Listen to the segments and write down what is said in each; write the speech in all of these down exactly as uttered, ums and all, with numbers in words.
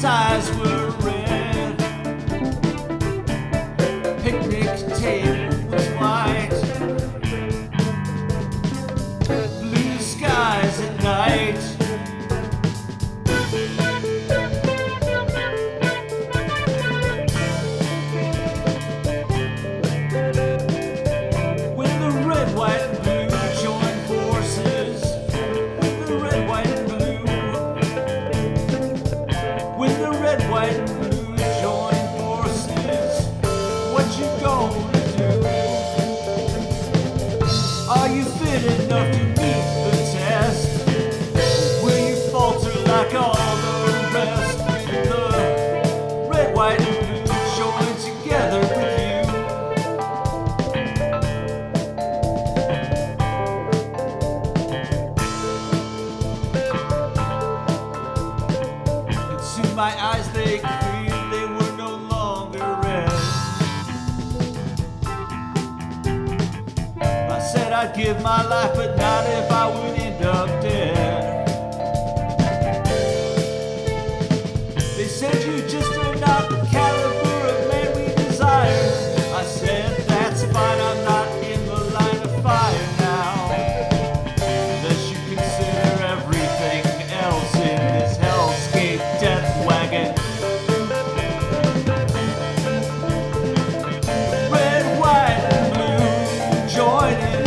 his eyes were red. Picnic table was white. Blue skies at night. When the red, white, and blue joined forces. When the red, white, and blue. When the red, white, and blue join forces, what you gonna do? Are you fit enough to meet the test? Will you falter like all the rest? When the red, white, and blue join together with you, to my eyes they cleared, they were no longer red. I said I'd give my life, but not if I would end up dead. They said you just are not the caliber of man we desire. I said that's fine, I'm not in the line of fire now. Unless you consider everything else in this hellscape death wagon. Red, white, and blue joining.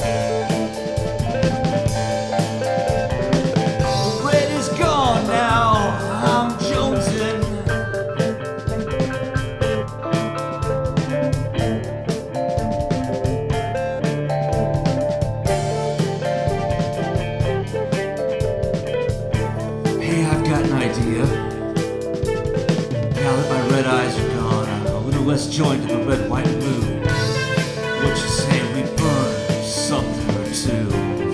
Red is gone now, I'm jonesing. Hey, I've got an idea. Now that my red eyes are gone, I'm a little less joined to the red, white, and blue. What you say we burn something or two?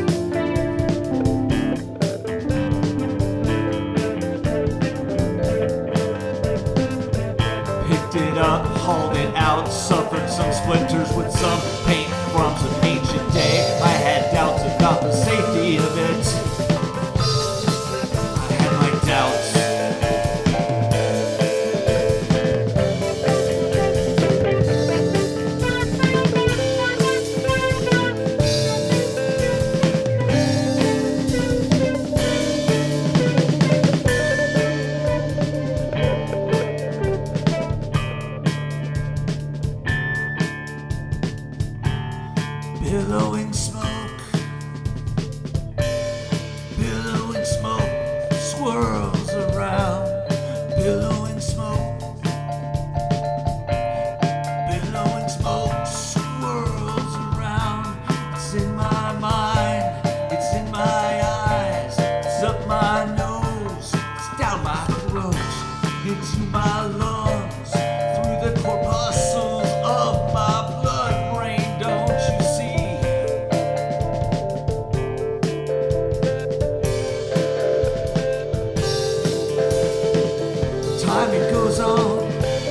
Picked it up, hauled it out, suffered some splinters with some paint from some ancient day. I had doubts about the safety of it. I had my doubts. Billowing smoke, billowing smoke swirls around. Billowing smoke, billowing smoke swirls around. It's in my mind, it's in my eyes, it's up my nose, it's down my throat, into my lungs, through the corpuscles of my blood brain. Don't you see? Time it goes on,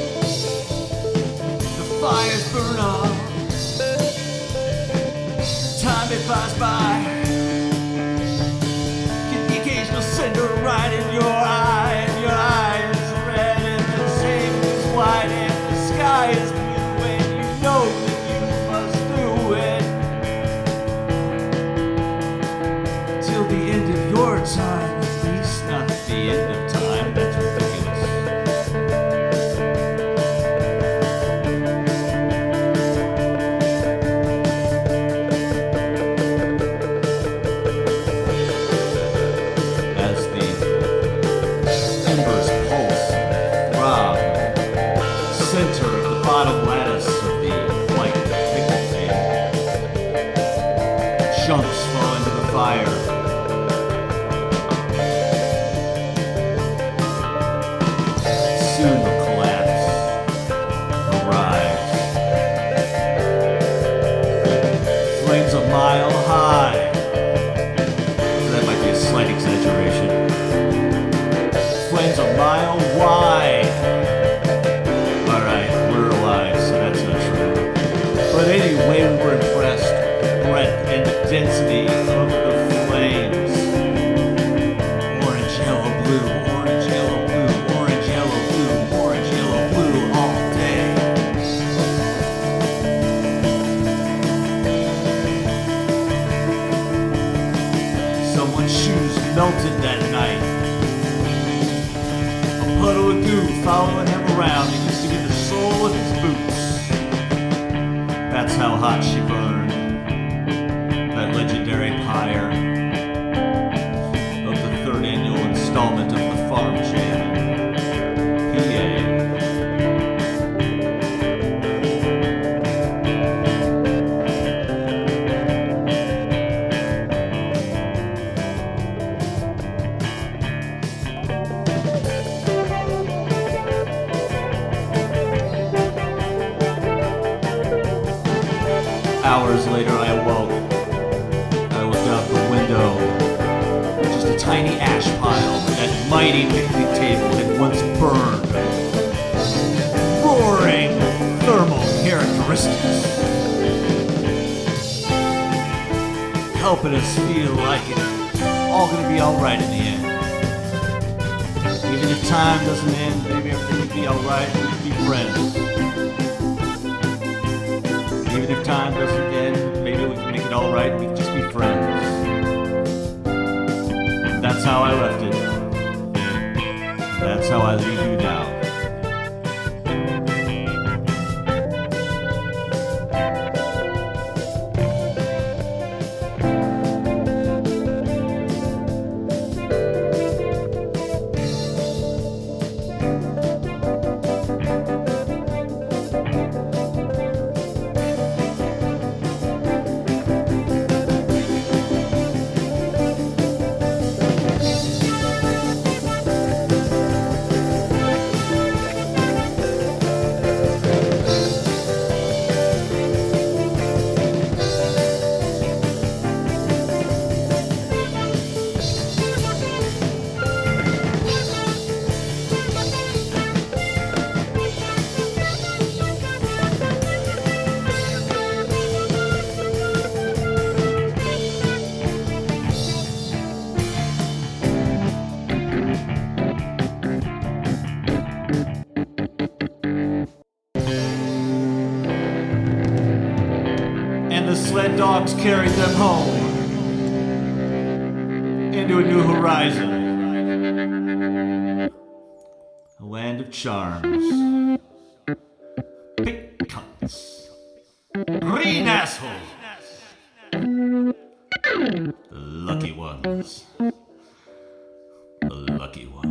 the fires burn on. Time it flies by, get the occasional cinder right in your eye, and your eye is red and the same is white, and the sky is blue, and you know that you must do it till the end of your time. At least not the end of time. That's ridiculous. following him around. It used to be the sole of his boots. That's how hot she burned. That legendary pyre of the third annual installment of the Farm Jam in P A. Hours later, I awoke. I looked out the window. Just a tiny ash pile where that mighty picnic table had once burned. Roaring thermal characteristics. Helping us feel like it's all gonna be alright in the end. Even if time doesn't end, maybe everything will be alright and we'll be friends. Even if time doesn't end, maybe we can make it all right and we can just be friends. That's how I left it. That's how I leave you now. The sled dogs carried them home into a new horizon, a land of charms, big cunts, green assholes, the lucky ones, the lucky ones.